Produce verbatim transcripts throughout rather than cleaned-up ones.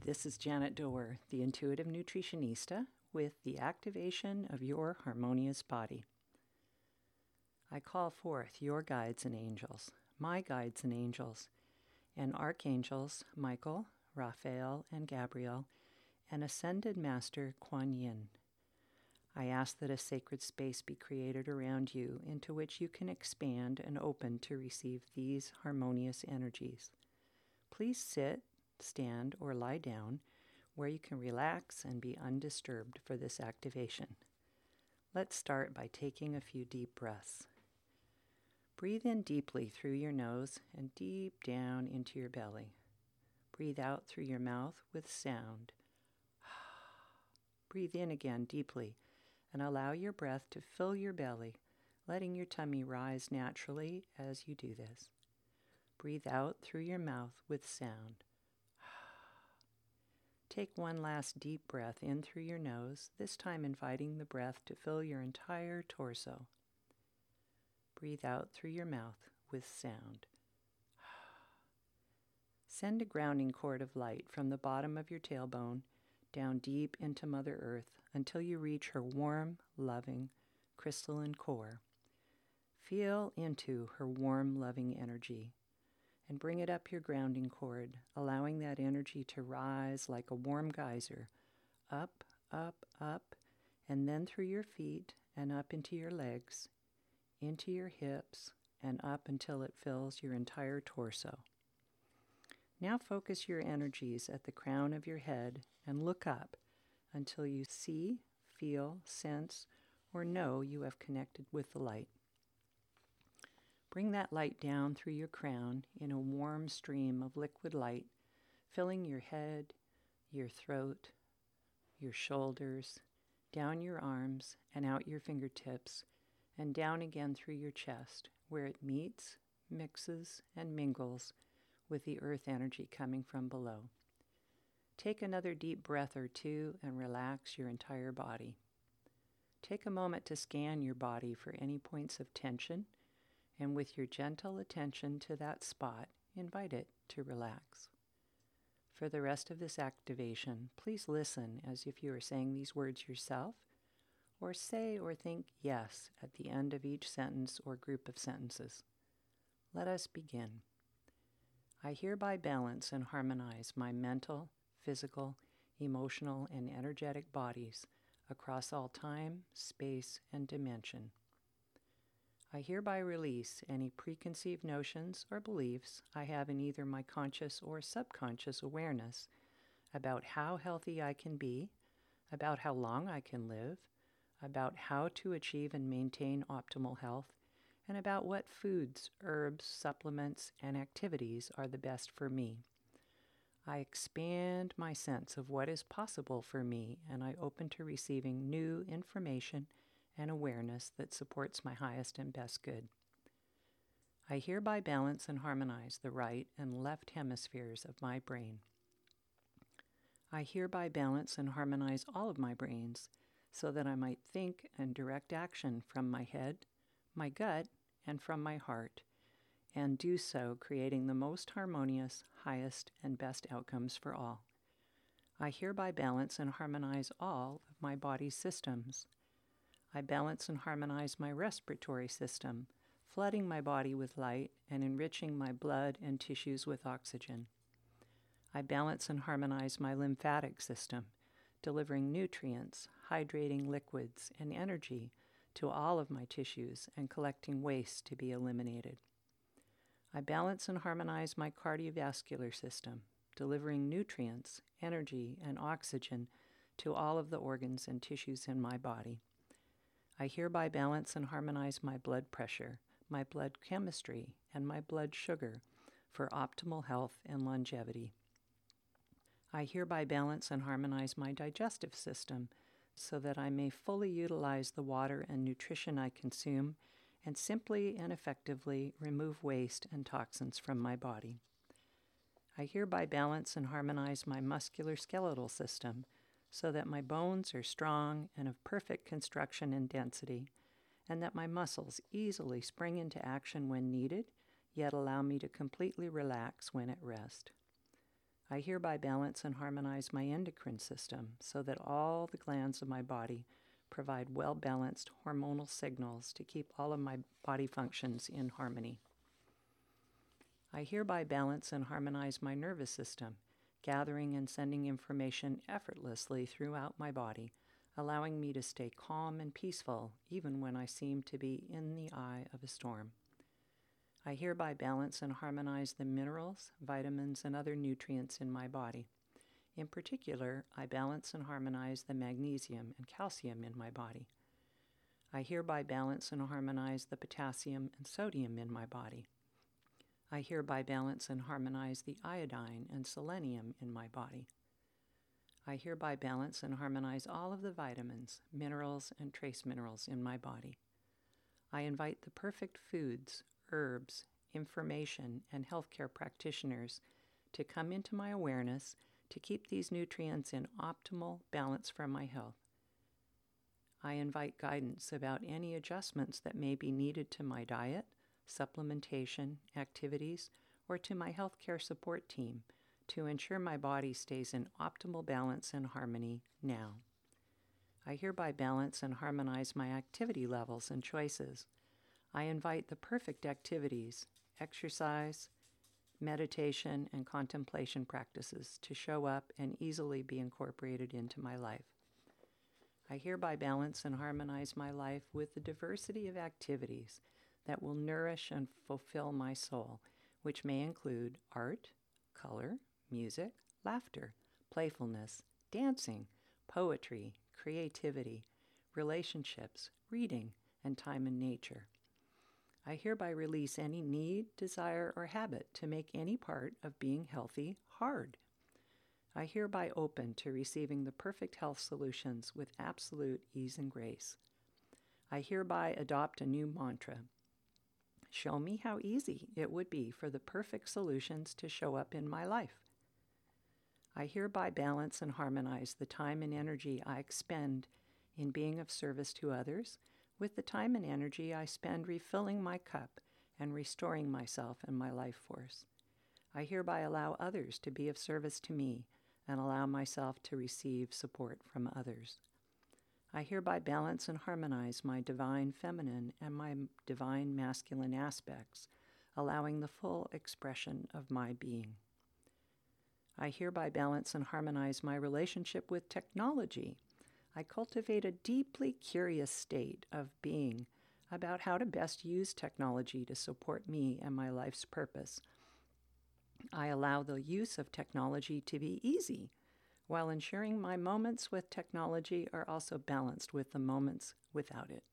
This is Janet Doerr, the Intuitive Nutritionista, with the activation of your harmonious body. I call forth your guides and angels, my guides and angels, and archangels Michael, Raphael, and Gabriel, and Ascended Master Kuan Yin. I ask that a sacred space be created around you into which you can expand and open to receive these harmonious energies. Please sit, stand, or lie down where you can relax and be undisturbed for this activation. Let's start by taking a few deep breaths. Breathe in deeply through your nose and deep down into your belly. Breathe out through your mouth with sound. Breathe in again deeply and allow your breath to fill your belly, letting your tummy rise naturally as you do this. Breathe out through your mouth with sound. Take one last deep breath in through your nose, this time inviting the breath to fill your entire torso. Breathe out through your mouth with sound. Send a grounding cord of light from the bottom of your tailbone down deep into Mother Earth until you reach her warm, loving, crystalline core. Feel into her warm, loving energy and bring it up your grounding cord, allowing that energy to rise like a warm geyser, up, up, up, and then through your feet and up into your legs, into your hips, and up until it fills your entire torso. Now focus your energies at the crown of your head and look up until you see, feel, sense, or know you have connected with the light. Bring that light down through your crown in a warm stream of liquid light, filling your head, your throat, your shoulders, down your arms and out your fingertips, and down again through your chest, where it meets, mixes, and mingles with the earth energy coming from below. Take another deep breath or two and relax your entire body. Take a moment to scan your body for any points of tension, and with your gentle attention to that spot, invite it to relax. For the rest of this activation, please listen as if you are saying these words yourself, or say or think yes at the end of each sentence or group of sentences. Let us begin. I hereby balance and harmonize my mental, physical, emotional, and energetic bodies across all time, space, and dimension. I hereby release any preconceived notions or beliefs I have in either my conscious or subconscious awareness about how healthy I can be, about how long I can live, about how to achieve and maintain optimal health, and about what foods, herbs, supplements, and activities are the best for me. I expand my sense of what is possible for me, and I open to receiving new information and awareness that supports my highest and best good. I hereby balance and harmonize the right and left hemispheres of my brain. I hereby balance and harmonize all of my brains so that I might think and direct action from my head, my gut, and from my heart, and do so creating the most harmonious, highest, and best outcomes for all. I hereby balance and harmonize all of my body's systems. I balance and harmonize my respiratory system, flooding my body with light and enriching my blood and tissues with oxygen. I balance and harmonize my lymphatic system, delivering nutrients, hydrating liquids, and energy to all of my tissues and collecting waste to be eliminated. I balance and harmonize my cardiovascular system, delivering nutrients, energy, and oxygen to all of the organs and tissues in my body. I hereby balance and harmonize my blood pressure, my blood chemistry, and my blood sugar for optimal health and longevity. I hereby balance and harmonize my digestive system so that I may fully utilize the water and nutrition I consume and simply and effectively remove waste and toxins from my body. I hereby balance and harmonize my musculoskeletal system so that my bones are strong and of perfect construction and density, and that my muscles easily spring into action when needed, yet allow me to completely relax when at rest. I hereby balance and harmonize my endocrine system so that all the glands of my body provide well-balanced hormonal signals to keep all of my body functions in harmony. I hereby balance and harmonize my nervous system, gathering and sending information effortlessly throughout my body, allowing me to stay calm and peaceful even when I seem to be in the eye of a storm. I hereby balance and harmonize the minerals, vitamins, and other nutrients in my body. In particular, I balance and harmonize the magnesium and calcium in my body. I hereby balance and harmonize the potassium and sodium in my body. I hereby balance and harmonize the iodine and selenium in my body. I hereby balance and harmonize all of the vitamins, minerals, and trace minerals in my body. I invite the perfect foods, herbs, information, and healthcare practitioners to come into my awareness to keep these nutrients in optimal balance for my health. I invite guidance about any adjustments that may be needed to my diet, supplementation, activities, or to my healthcare support team to ensure my body stays in optimal balance and harmony now. I hereby balance and harmonize my activity levels and choices. I invite the perfect activities, exercise, meditation, and contemplation practices to show up and easily be incorporated into my life. I hereby balance and harmonize my life with the diversity of activities that will nourish and fulfill my soul, which may include art, color, music, laughter, playfulness, dancing, poetry, creativity, relationships, reading, and time in nature. I hereby release any need, desire, or habit to make any part of being healthy hard. I hereby open to receiving the perfect health solutions with absolute ease and grace. I hereby adopt a new mantra. Show me how easy it would be for the perfect solutions to show up in my life. I hereby balance and harmonize the time and energy I expend in being of service to others with the time and energy I spend refilling my cup and restoring myself and my life force. I hereby allow others to be of service to me and allow myself to receive support from others. I hereby balance and harmonize my divine feminine and my divine masculine aspects, allowing the full expression of my being. I hereby balance and harmonize my relationship with technology. I cultivate a deeply curious state of being about how to best use technology to support me and my life's purpose. I allow the use of technology to be easy, while ensuring my moments with technology are also balanced with the moments without it.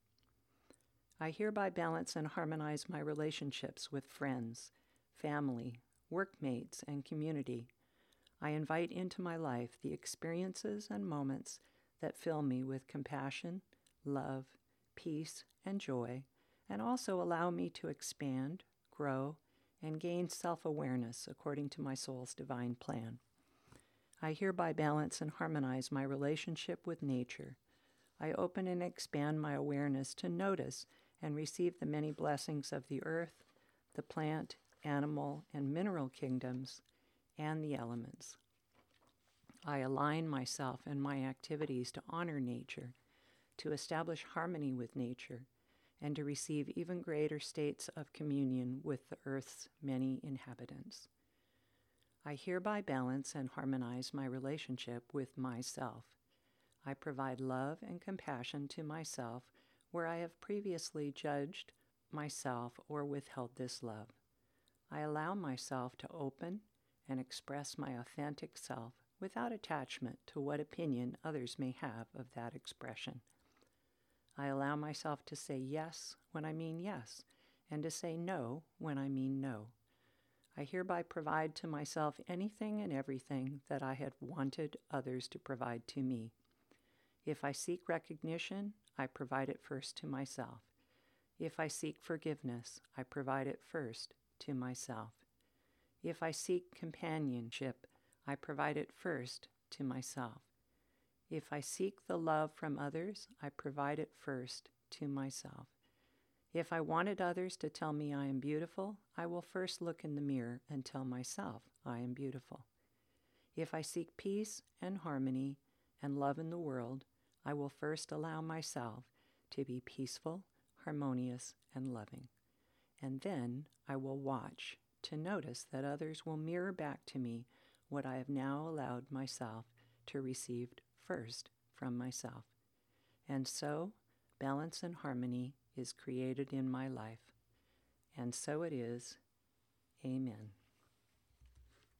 I hereby balance and harmonize my relationships with friends, family, workmates, and community. I invite into my life the experiences and moments that fill me with compassion, love, peace, and joy, and also allow me to expand, grow, and gain self-awareness according to my soul's divine plan. I hereby balance and harmonize my relationship with nature. I open and expand my awareness to notice and receive the many blessings of the earth, the plant, animal, and mineral kingdoms, and the elements. I align myself and my activities to honor nature, to establish harmony with nature, and to receive even greater states of communion with the earth's many inhabitants. I hereby balance and harmonize my relationship with myself. I provide love and compassion to myself where I have previously judged myself or withheld this love. I allow myself to open and express my authentic self without attachment to what opinion others may have of that expression. I allow myself to say yes when I mean yes, and to say no when I mean no. I hereby provide to myself anything and everything that I had wanted others to provide to me. If I seek recognition, I provide it first to myself. If I seek forgiveness, I provide it first to myself. If I seek companionship, I provide it first to myself. If I seek the love from others, I provide it first to myself. If I wanted others to tell me I am beautiful, I will first look in the mirror and tell myself I am beautiful. If I seek peace and harmony and love in the world, I will first allow myself to be peaceful, harmonious, and loving. And then I will watch to notice that others will mirror back to me what I have now allowed myself to receive first from myself. And so, balance and harmony is created in my life. And so it is. Amen.